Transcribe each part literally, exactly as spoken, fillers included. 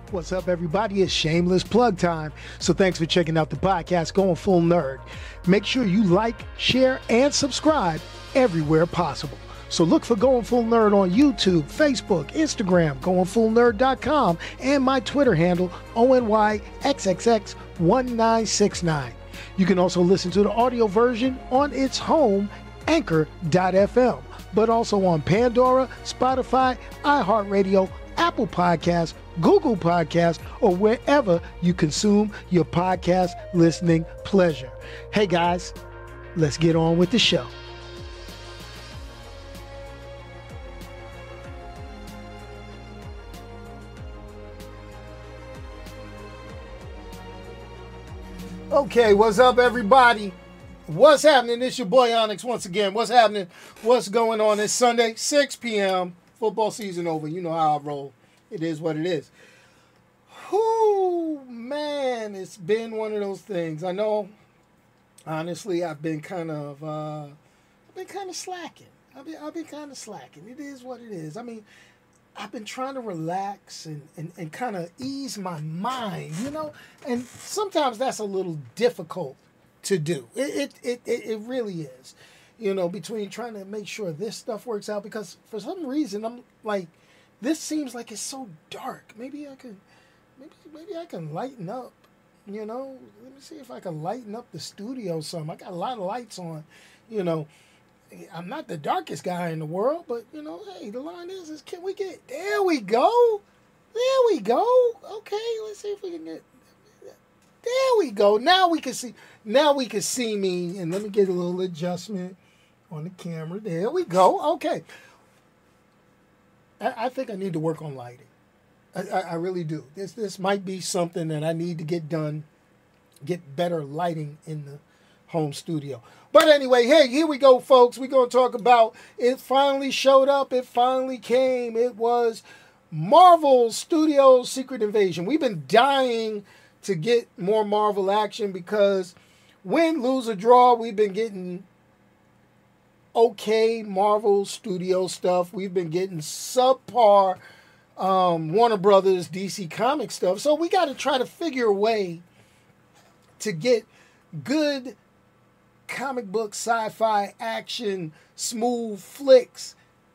What's up, everybody? It's shameless plug time. So thanks for checking out the podcast, Going Full Nerd. Make sure you like, share, and subscribe everywhere possible. So look for Going Full Nerd on YouTube, Facebook, Instagram, going full nerd dot com, and my Twitter handle, O N Y X X X one nine six nine. You can also listen to the audio version on its home, anchor dot f m, but also on Pandora, Spotify, iHeartRadio, Apple Podcasts, Google Podcasts, or wherever you consume your podcast listening pleasure. Hey guys, let's get on with the show. Okay, what's up, everybody? What's happening? It's your boy Onyx once again. What's happening? What's going on? It's Sunday, six p.m. Football season over. You know how I roll. It is what it is. Whoo, man, it's been one of those things. I know, honestly, I've been kind of, uh, I've been kind of slacking. I've been, I've been kind of slacking. It is what it is. I mean, I've been trying to relax and, and, and kind of ease my mind, you know? And sometimes that's a little difficult to do. It, it, it, it really is, you know, between trying to make sure this stuff works out. Because for some reason, I'm like, this seems like it's so dark. Maybe I could, maybe, maybe I can lighten up, you know? Let me see if I can lighten up the studio some. I got a lot of lights on, you know? I'm not the darkest guy in the world, but, you know, hey, the line is, is can we get, there we go. There we go. Okay, let's see if we can get, there we go. Now we can see, now we can see me, and let me get a little adjustment on the camera. There we go. Okay. I, I think I need to work on lighting. I, I, I really do. This, this might be something that I need to get done, get better lighting in the home studio. But anyway, hey, here we go, folks. We're going to talk about, it finally showed up. It finally came. It was Marvel Studios' Secret Invasion. We've been dying to get more Marvel action because win, lose, or draw, we've been getting okay Marvel Studio stuff. We've been getting subpar um, Warner Brothers D C Comics stuff. So we got to try to figure a way to get good comic book, sci-fi, action, smooth flicks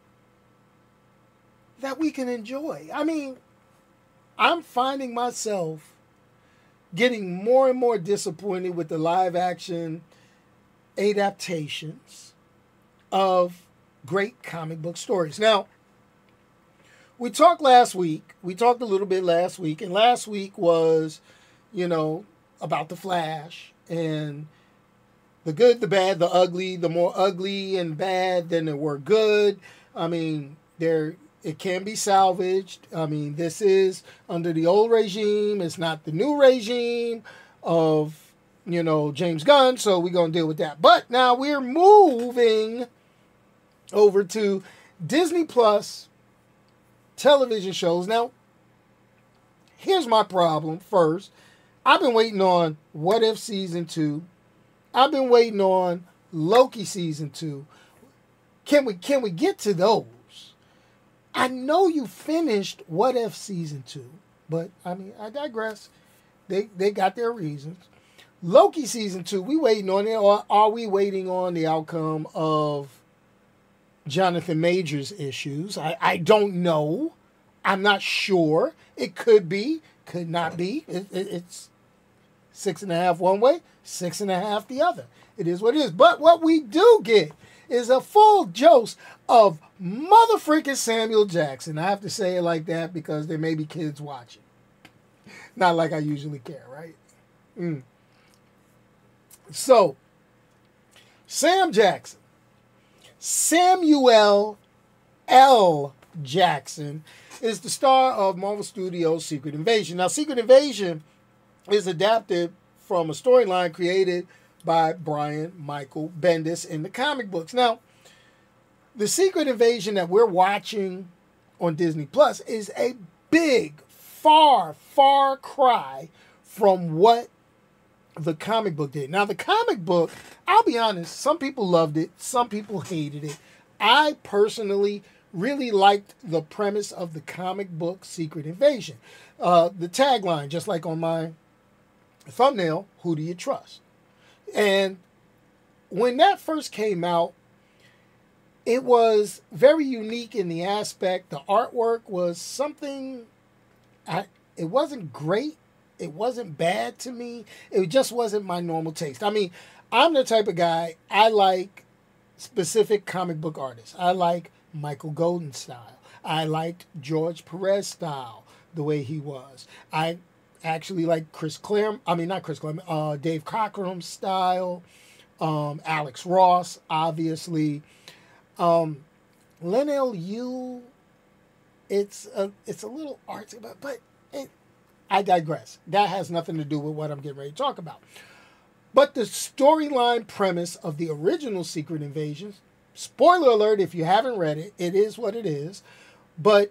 that we can enjoy. I mean, I'm finding myself getting more and more disappointed with the live action adaptations of great comic book stories. Now, we talked last week, we talked a little bit last week, and last week was, you know, about The Flash and the good, the bad, the ugly, the more ugly and bad than there were good. I mean, there it can be salvaged. I mean, this is under the old regime. It's not the new regime of, you know, James Gunn. So we're going to deal with that. But now we're moving over to Disney Plus television shows. Now, here's my problem first. I've been waiting on What If Season two. I've been waiting on Loki Season two. Can we can we get to those? I know you finished What If Season two, but I mean, I digress. They they got their reasons. Loki Season two, we waiting on it, or are we waiting on the outcome of Jonathan Majors issues? I, I don't know. I'm not sure. It could be, could not be. It, it, it's six and a half one way, six and a half the other. It is what it is. But what we do get is a full dose of mother freaking Samuel Jackson. I have to say it like that because there may be kids watching. Not like I usually care, right? Mm. So, Sam Jackson. Samuel L. Jackson is the star of Marvel Studios' Secret Invasion. Now, Secret Invasion is adapted from a storyline created by Brian Michael Bendis in the comic books. Now, the Secret Invasion that we're watching on Disney Plus is a big, far, far cry from what the comic book did. Now, the comic book, I'll be honest, some people loved it, some people hated it. I personally really liked the premise of the comic book Secret Invasion. uh, the tagline, just like on my thumbnail, who do you trust? And when that first came out, it was very unique in the aspect. The artwork was something, I, it wasn't great. It wasn't bad to me. It just wasn't my normal taste. I mean, I'm the type of guy, I like specific comic book artists. I like Michael Golden style. I liked George Perez style, the way he was. I actually like Chris Claremont, I mean, not Chris Claremont, uh, Dave Cockrum style, um, Alex Ross, obviously. Um, Leinil Yu, it's a, it's a little artsy, but, but it, I digress. That has nothing to do with what I'm getting ready to talk about. But the storyline premise of the original Secret Invasion, spoiler alert if you haven't read it, it is what it is, but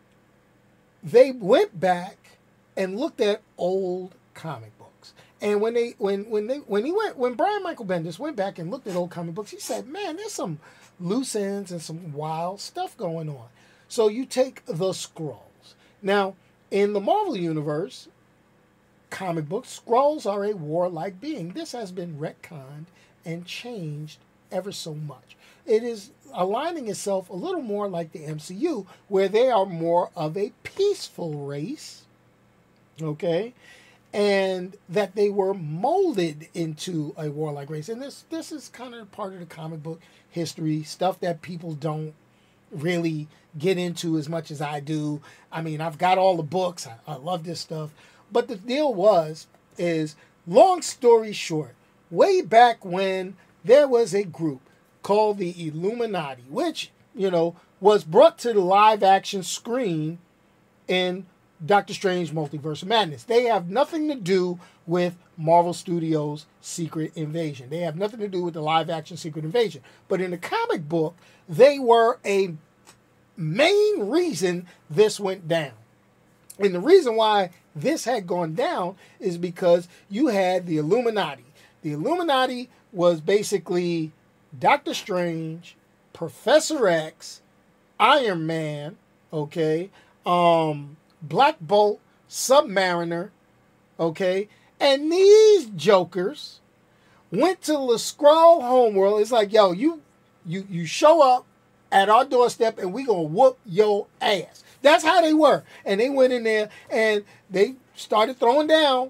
they went back and looked at old comic books. And when they when when they when he went when Brian Michael Bendis went back and looked at old comic books, he said, "Man, there's some loose ends and some wild stuff going on." So you take the Skrulls. Now, in the Marvel Universe, comic books, Skrulls are a warlike being. This has been retconned and changed ever so much. It is aligning itself a little more like the M C U, where they are more of a peaceful race, okay? And that they were molded into a warlike race. And this this is kind of part of the comic book history, stuff that people don't really get into as much as I do. I mean, I've got all the books. I, I love this stuff. But the deal was, is long story short, way back when there was a group called the Illuminati, which, you know, was brought to the live action screen in Doctor Strange Multiverse of Madness. They have nothing to do with Marvel Studios' Secret Invasion. They have nothing to do with the live action Secret Invasion. But in the comic book, they were a main reason this went down. And the reason why this had gone down is because you had the Illuminati. The Illuminati was basically Doctor Strange, Professor X, Iron Man, okay, um, Black Bolt, Submariner, okay, and these jokers went to the Skrull homeworld. It's like, yo, you, you, you show up at our doorstep and we gonna whoop your ass. That's how they were. And they went in there and they started throwing down.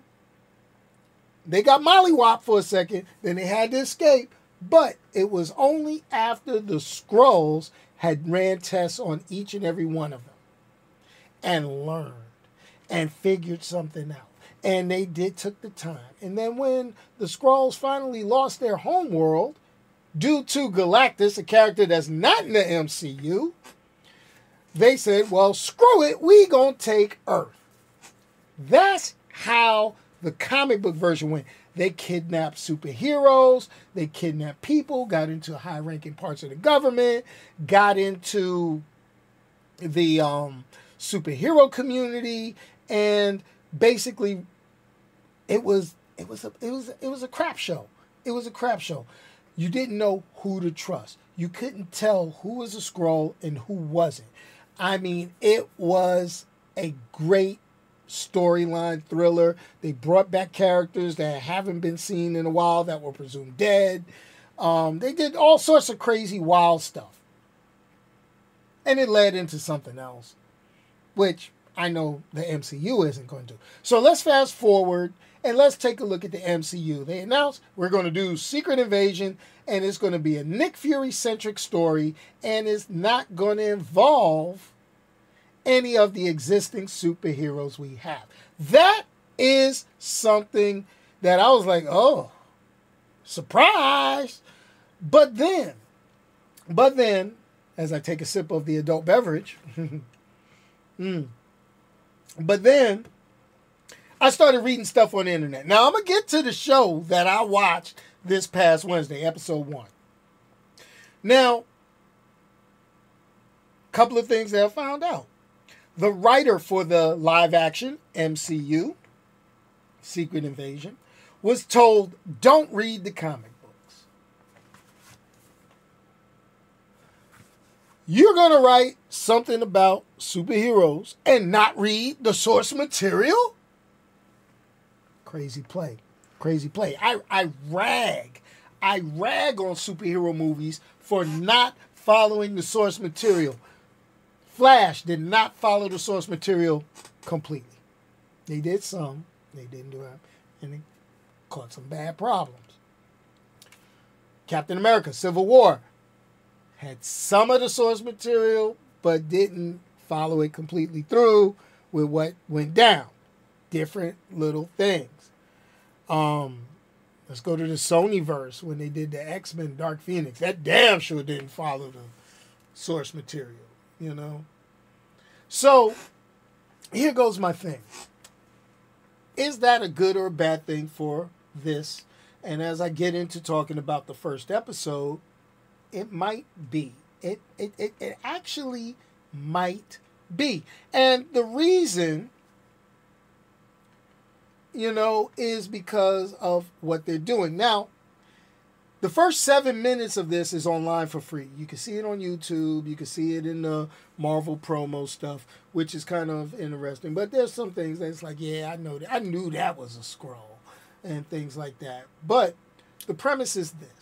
They got mollywopped for a second. Then they had to escape. But it was only after the Skrulls had ran tests on each and every one of them and learned and figured something out. And they did took the time. And then when the Skrulls finally lost their homeworld due to Galactus, a character that's not in the M C U, they said, well, screw it, we gonna take Earth. That's how the comic book version went. They kidnapped superheroes, they kidnapped people, got into high-ranking parts of the government, got into the um, superhero community, and basically it was it was a it was it was a crap show. It was a crap show. You didn't know who to trust. You couldn't tell who was a Skrull and who wasn't. I mean, it was a great storyline thriller. They brought back characters that haven't been seen in a while that were presumed dead. Um, they did all sorts of crazy, wild stuff. And it led into something else, which I know the M C U isn't going to do. So let's fast forward and let's take a look at the M C U. They announced we're going to do Secret Invasion, and it's going to be a Nick Fury-centric story, and it's not going to involve any of the existing superheroes we have. That is something that I was like, oh, surprise. But then, but then, as I take a sip of the adult beverage, mm, but then I started reading stuff on the internet. Now, I'm going to get to the show that I watched this past Wednesday, episode one. Now, a couple of things that I found out. The writer for the live-action M C U, Secret Invasion, was told, don't read the comic books. You're going to write something about superheroes and not read the source material? Crazy play. Crazy play. I, I rag. I rag on superhero movies for not following the source material. Flash did not follow the source material completely. They did some. They didn't do it. And they caused some bad problems. Captain America, Civil War, had some of the source material, but didn't follow it completely through with what went down. Different little things. Um, let's go to the Sonyverse when they did the X-Men Dark Phoenix. That damn sure didn't follow the source material, you know. So, here goes my thing. Is that a good or a bad thing for this? And as I get into talking about the first episode, it might be. It, it, it, it actually might be. And the reason, you know, is because of what they're doing. Now, the first seven minutes of this is online for free. You can see it on YouTube. You can see it in the Marvel promo stuff, which is kind of interesting. But there's some things that's like, yeah, I know that. I knew that was a scroll and things like that. But the premise is this.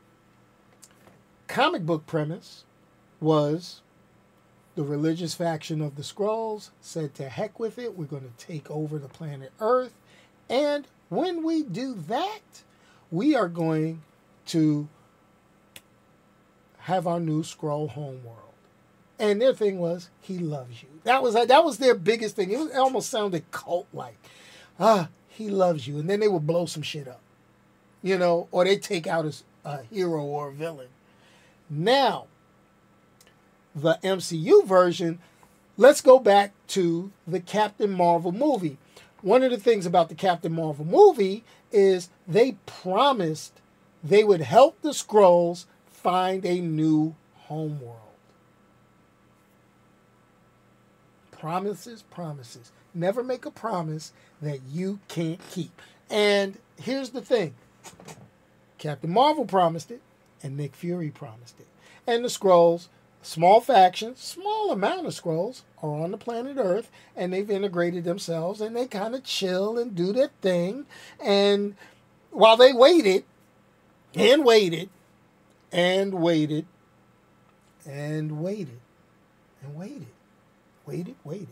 Comic book premise was the religious faction of the Skrulls said, to heck with it. We're going to take over the planet Earth. And when we do that, we are going to have our new Skrull homeworld. And their thing was, he loves you. That was that was their biggest thing. It, was, it almost sounded cult-like. Ah, he loves you. And then they would blow some shit up. You know, or they take out a, a hero or a villain. Now, the M C U version, let's go back to the Captain Marvel movie. One of the things about the Captain Marvel movie is they promised they would help the Skrulls find a new homeworld. Promises, promises. Never make a promise that you can't keep. And here's the thing. Captain Marvel promised it, and Nick Fury promised it. And the Skrulls, small faction, small amount of Skrulls, are on the planet Earth, and they've integrated themselves, and they kind of chill and do their thing. And while they waited, and waited, and waited, and waited, and waited, waited, waited,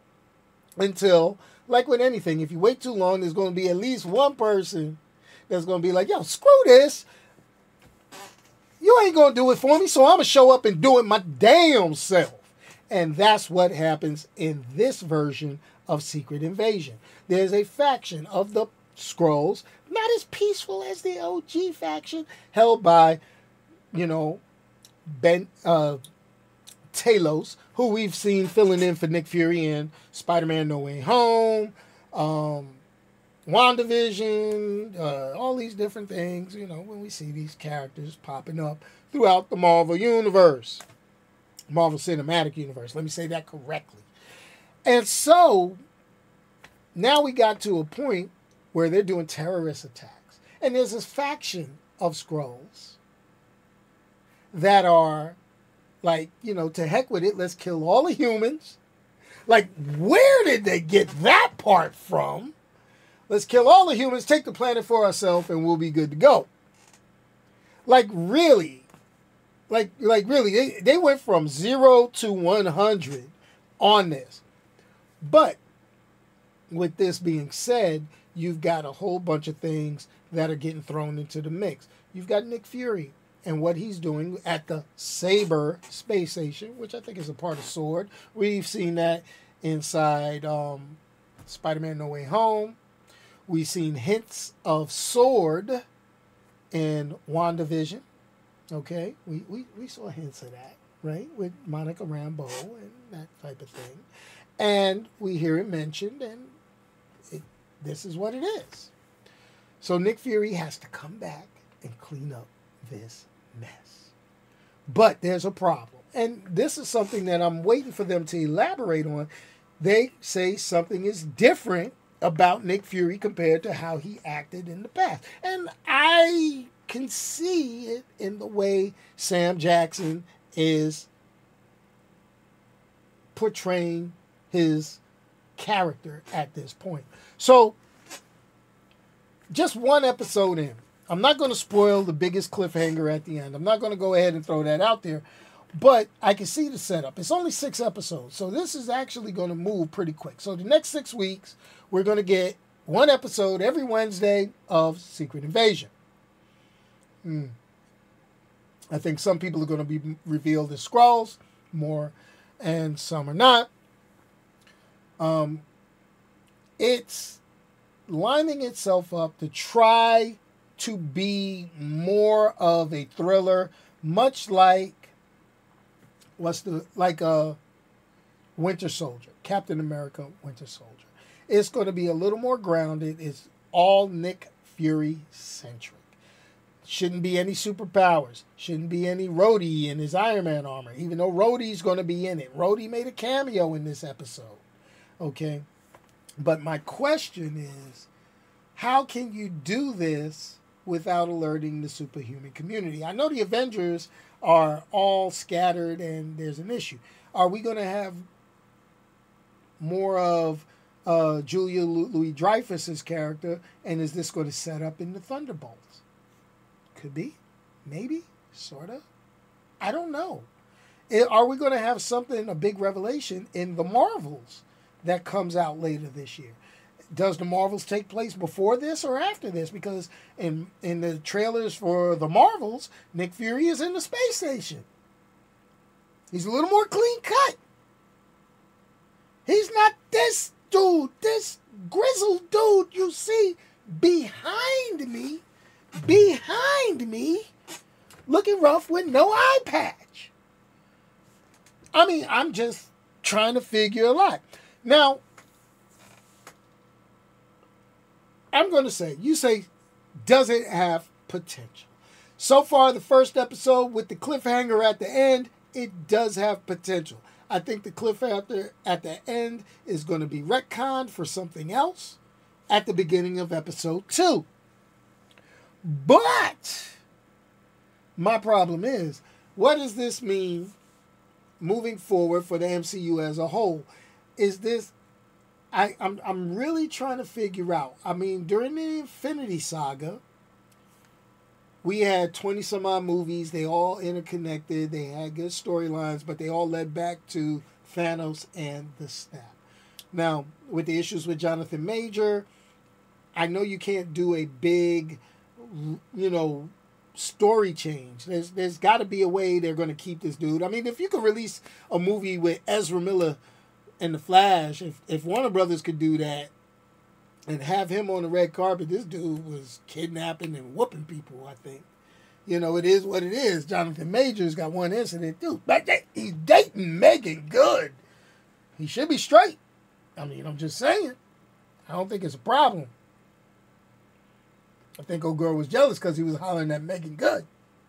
until, like with anything, if you wait too long, there's going to be at least one person that's going to be like, yo, screw this. You ain't going to do it for me, so I'm going to show up and do it my damn self. And that's what happens in this version of Secret Invasion. There's a faction of the Skrulls, not as peaceful as the O G faction, held by, you know, Ben uh, Talos, who we've seen filling in for Nick Fury in Spider-Man No Way Home, um, WandaVision, uh, all these different things, you know, when we see these characters popping up throughout the Marvel Universe. Marvel Cinematic Universe. Let me say that correctly. And so, now we got to a point where they're doing terrorist attacks. And there's this faction of Skrulls that are like, you know, to heck with it, let's kill all the humans. Like, where did they get that part from? Let's kill all the humans, take the planet for ourselves, and we'll be good to go. Like, really? Like, like really, they, they went from zero to one hundred on this. But, with this being said, you've got a whole bunch of things that are getting thrown into the mix. You've got Nick Fury and what he's doing at the Saber space station, which I think is a part of SWORD. We've seen that inside um, Spider-Man No Way Home. We've seen hints of SWORD in WandaVision. Okay, we, we, we saw hints of that, right? With Monica Rambeau and that type of thing. And we hear it mentioned, and it, this is what it is. So Nick Fury has to come back and clean up this mess. But there's a problem. And this is something that I'm waiting for them to elaborate on. They say something is different about Nick Fury compared to how he acted in the past. And I can see it in the way Sam Jackson is portraying his character at this point. So, just one episode in. I'm not going to spoil the biggest cliffhanger at the end. I'm not going to go ahead and throw that out there. But I can see the setup. It's only six episodes. So this is actually going to move pretty quick. So the next six weeks, we're going to get one episode every Wednesday of Secret Invasion. Hmm. I think some people are going to be revealed as Skrulls, more, and some are not. Um, it's lining itself up to try to be more of a thriller, much like what's the like a Winter Soldier, Captain America, Winter Soldier. It's going to be a little more grounded. It's all Nick Fury centric. Shouldn't be any superpowers. Shouldn't be any Rhodey in his Iron Man armor, even though Rhodey's going to be in it. Rhodey made a cameo in this episode. Okay? But my question is, how can you do this without alerting the superhuman community? I know the Avengers are all scattered and there's an issue. Are we going to have more of uh, Julia Louis-Dreyfus's character, and is this going to set up in the Thunderbolts? Could be. Maybe. Sort of. I don't know. It, are we going to have something, a big revelation in the Marvels that comes out later this year? Does the Marvels take place before this or after this? Because in in the trailers for the Marvels, Nick Fury is in the space station. He's a little more clean cut. He's not this dude, this grizzled dude you see behind me. Behind me, looking rough with no eye patch. I mean, I'm just trying to figure a lot. Now, I'm going to say, you say, does it have potential? So far, the first episode with the cliffhanger at the end, it does have potential. I think the cliffhanger at the end is going to be retconned for something else at the beginning of episode two. But my problem is, what does this mean moving forward for the M C U as a whole? Is this, I, I'm, I'm really trying to figure out. I mean, during the Infinity Saga, we had twenty some odd movies. They all interconnected. They had good storylines, but they all led back to Thanos and the Snap. Now, with the issues with Jonathan Major, I know you can't do a big, you know, story change. There's there's got to be a way they're going to keep this dude. I mean, if you could release a movie with Ezra Miller and the Flash, if if Warner Brothers could do that and have him on the red carpet, this dude was kidnapping and whooping people, I think. You know, it is what it is. Jonathan Major's got one incident, dude. But he's dating Megan Good. He should be straight. I mean, I'm just saying. I don't think it's a problem. I think old girl was jealous because he was hollering at Megan Good.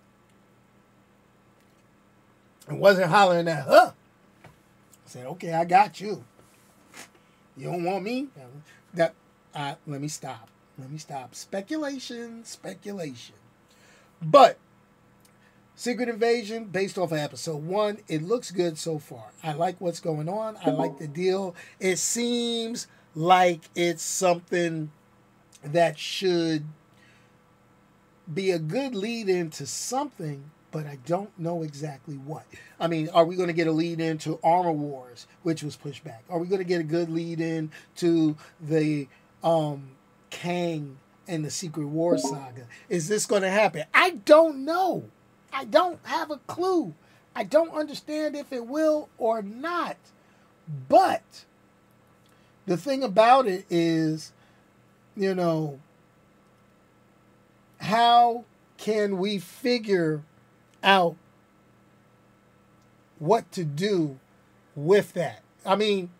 And wasn't hollering at her. I said, okay, I got you. You don't want me? That uh, let me stop. Let me stop. Speculation, speculation. But Secret Invasion, based off of episode one, it looks good so far. I like what's going on. I like the deal. It seems like it's something that should be a good lead into something, but I don't know exactly what. I mean, are we going to get a lead into Armor Wars, which was pushed back? Are we going to get a good lead in to the um, Kang and the Secret War saga? Is this going to happen? I don't know. I don't have a clue. I don't understand if it will or not. But the thing about it is, you know, how can we figure out what to do with that? I mean,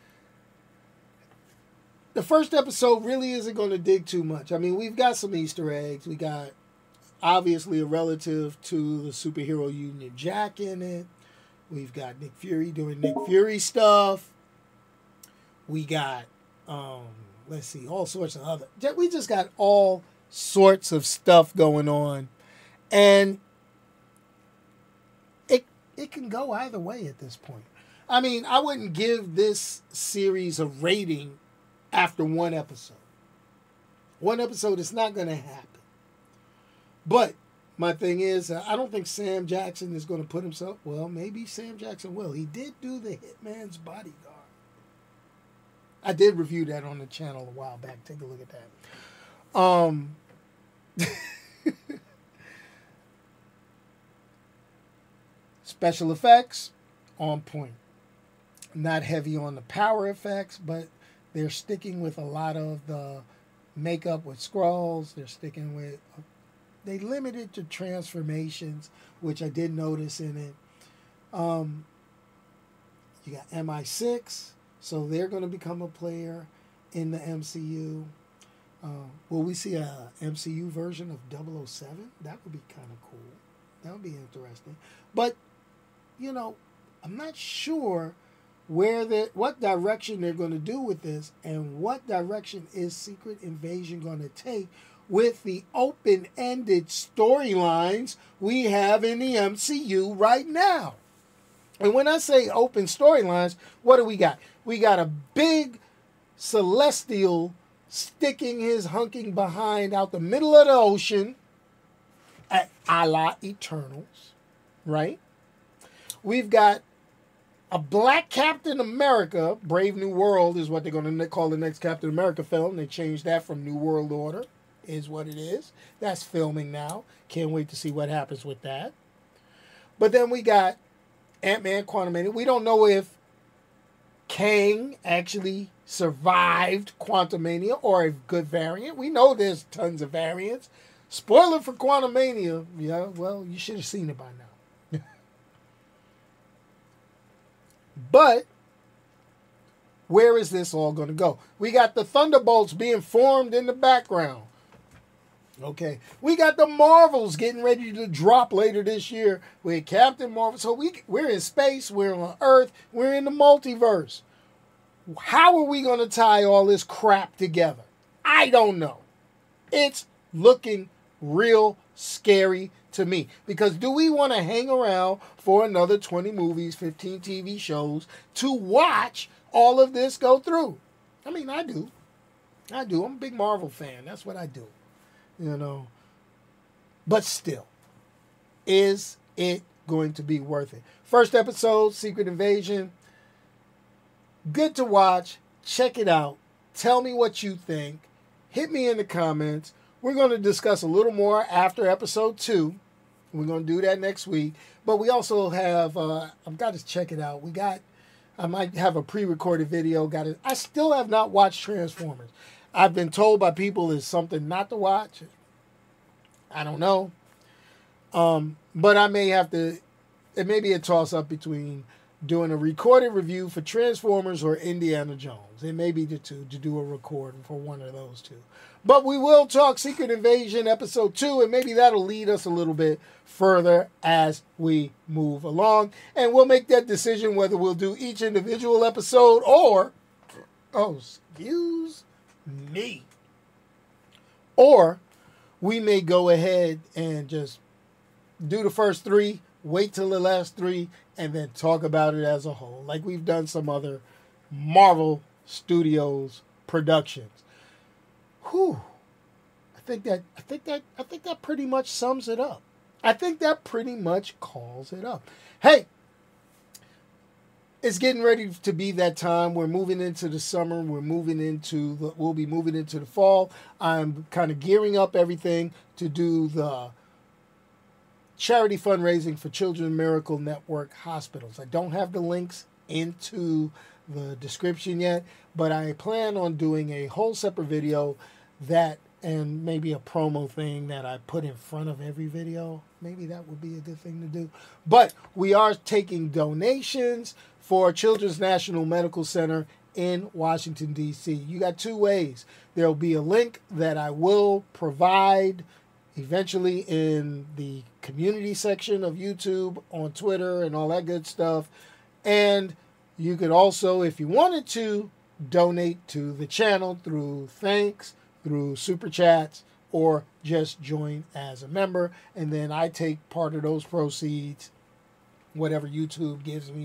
the first episode really isn't going to dig too much. I mean, we've got some Easter eggs. We got, obviously, a relative to the superhero Union Jack in it. We've got Nick Fury doing Nick Fury stuff. We got, um, let's see, all sorts of other... We just got all sorts of stuff going on. And it it can go either way at this point. I mean, I wouldn't give this series a rating after one episode. One episode is not going to happen. But my thing is, uh, I don't think Sam Jackson is going to put himself... Well, maybe Sam Jackson will. He did do The Hitman's Bodyguard. I did review that on the channel a while back. Take a look at that. Um... Special effects, on point. Not heavy on the power effects, but they're sticking with a lot of the makeup with Skrulls. They're sticking with... They limited to transformations, which I did notice in it. Um, you got M I six, so they're going to become a player in the M C U. Uh, will we see a M C U version of double oh seven? That would be kind of cool. That would be interesting. But, you know, I'm not sure where the what direction they're going to do with this, and what direction is Secret Invasion going to take with the open-ended storylines we have in the M C U right now. And when I say open storylines, what do we got? We got a big Celestial sticking his hunking behind out the middle of the ocean at a la Eternals, right? We've got a black Captain America. Brave New World is what they're going to call the next Captain America film. They changed that from New World Order, is what it is. That's filming now. Can't wait to see what happens with that. But then we got Ant-Man Quantumania. We don't know if Kang actually survived Quantumania or a good variant. We know there's tons of variants. Spoiler for Quantumania. Yeah, well, you should have seen it by now. But where is this all going to go? We got the Thunderbolts being formed in the background. Okay. We got the Marvels getting ready to drop later this year with Captain Marvel. So we, we're in space. We're on Earth. We're in the multiverse. How are we going to tie all this crap together? I don't know. It's looking real scary to me. Because do we want to hang around for another twenty movies, fifteen T V shows to watch all of this go through? I mean, I do. I do. I'm a big Marvel fan. That's what I do. You know. But still, is it going to be worth it? First episode, Secret Invasion. Good to watch. Check it out. Tell me what you think. Hit me in the comments. We're going to discuss a little more after episode two. We're going to do that next week. But we also have, uh, I've got to check it out. We got, I might have a pre-recorded video. Got it. I still have not watched Transformers. I've been told by people it's something not to watch. I don't know. Um, but I may have to, it may be a toss-up between doing a recorded review for Transformers or Indiana Jones. It may be the two, to do a recording for one of those two. But we will talk Secret Invasion episode two, and maybe that'll lead us a little bit further as we move along. And we'll make that decision whether we'll do each individual episode or, oh, excuse me, or we may go ahead and just do the first three, wait till the last three, and then talk about it as a whole, like we've done some other Marvel Studios productions. Whew. I think that I think that I think that pretty much sums it up. I think that pretty much calls it up. Hey, it's getting ready to be that time. We're moving into the summer. We're moving into the we'll be moving into the fall. I'm kind of gearing up everything to do the charity fundraising for Children's Miracle Network hospitals. I don't have the links into the description yet, but I plan on doing a whole separate video that, and maybe a promo thing that I put in front of every video. Maybe that would be a good thing to do. But we are taking donations for Children's National Medical Center in Washington, D C You got two ways. There will be a link that I will provide eventually in the community section of YouTube, on Twitter, and all that good stuff. And you could also, if you wanted to, donate to the channel through thanks, through super chats, or just join as a member. And then I take part of those proceeds, whatever YouTube gives me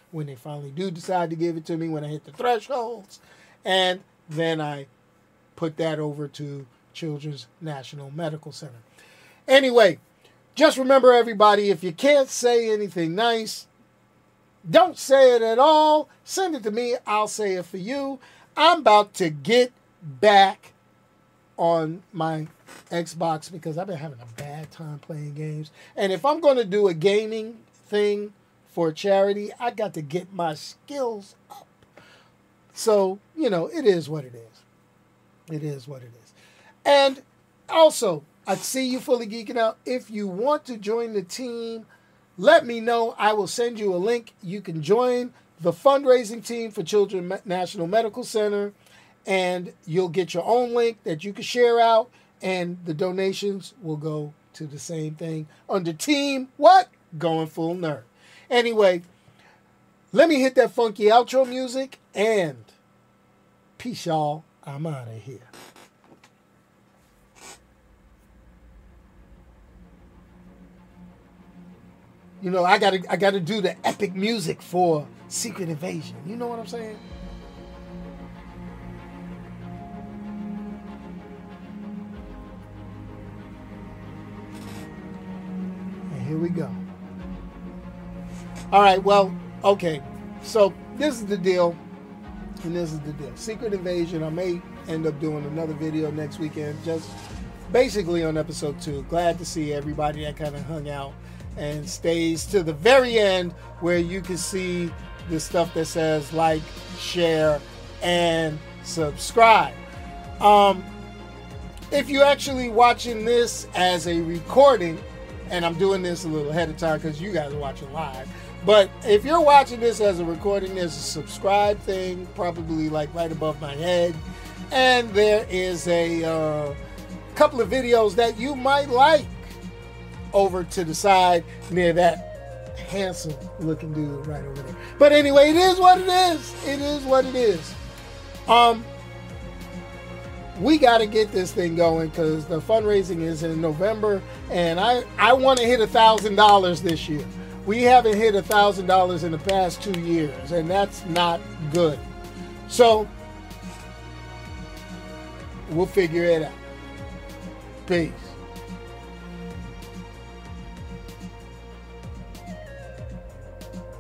when they finally do decide to give it to me, when I hit the thresholds. And then I put that over to Children's National Medical Center. Anyway, just remember, everybody, if you can't say anything nice, don't say it at all. Send it to me. I'll say it for you. I'm about to get back on my Xbox because I've been having a bad time playing games. And if I'm going to do a gaming thing for charity, I got to get my skills up. So, you know, it is what it is. It is what it is. And also, I see you fully geeking out. If you want to join the team, let me know. I will send you a link. You can join the fundraising team for Children's National Medical Center, and you'll get your own link that you can share out, and the donations will go to the same thing under Team what? Going Full Nerd. Anyway, let me hit that funky outro music, and peace, y'all. I'm out of here. You know, I gotta I gotta do the epic music for Secret Invasion. You know what I'm saying? And here we go. All right, well, okay. So this is the deal. And this is the deal. Secret Invasion, I may end up doing another video next weekend, just basically on episode two. Glad to see everybody that kind of hung out and stays to the very end, where you can see the stuff that says like, share, and subscribe. Um, if you're actually watching this as a recording, and I'm doing this a little ahead of time because you guys are watching live, but if you're watching this as a recording, there's a subscribe thing probably like right above my head, and there is a uh, couple of videos that you might like over to the side near that handsome looking dude right over there. But anyway, it is what it is. It is what it is. Um, we got to get this thing going because the fundraising is in November, and I, I want to hit a thousand dollars this year. We haven't hit a thousand dollars in the past two years, and that's not good. So we'll figure it out. Peace.